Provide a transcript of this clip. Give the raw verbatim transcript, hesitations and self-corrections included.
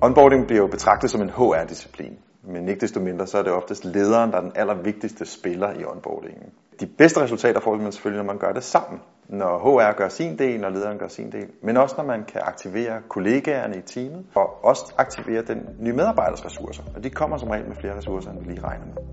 Onboarding bliver jo betragtet som en H R-disciplin, men ikke desto mindre, så er det oftest lederen, der er den allervigtigste spiller i onboardingen. De bedste resultater får man selvfølgelig, når man gør det sammen. Når H R gør sin del, når lederen gør sin del, men også når man kan aktivere kollegaerne i teamet, og også aktivere den nye medarbejders ressourcer. Og de kommer som regel med flere ressourcer, end vi lige regner med.